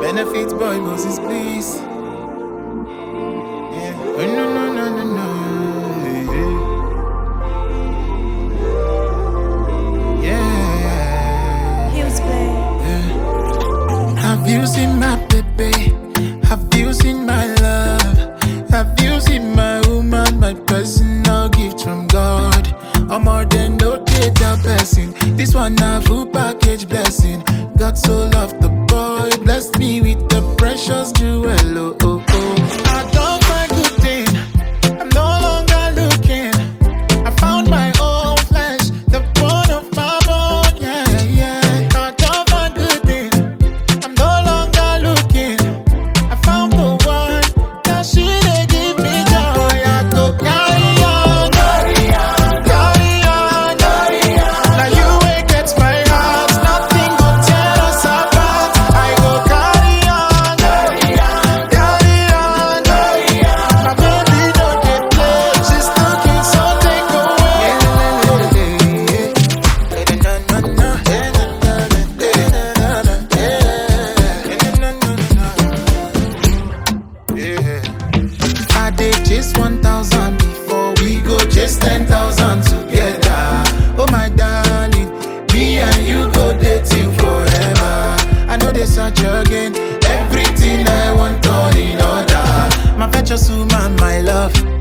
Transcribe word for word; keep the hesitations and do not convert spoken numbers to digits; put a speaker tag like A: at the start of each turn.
A: Benefits boy Moses, please. Yeah. Oh, no, no, no, no, no. Yeah.
B: He was playing.
A: Yeah. Have you seen my baby? Have you seen my love? Have you seen my woman, my personal gift from God? I'm more than no data person. This one a full package blessing. God so loved the boy, blessed me with the precious jewel. Oh, oh, oh. I don't find good thing. I'm no longer looking. I found my own flesh, the bone of my bone. Yeah, yeah. I don't find good thing. I'm no longer looking. I found the one that she dey give me joy. I go carry on, carry on, carry on, carry on. Now you ain't get my heart, nothing go tear us apart. I go carry on, carry on, carry on, carry on. My baby don't get play, she's looking so take away. I did just one thousand before we go just ten thousand together. Oh my darling, me and you go dating forever. I know they search again, everything I want all in order. My virtuous woman, my love.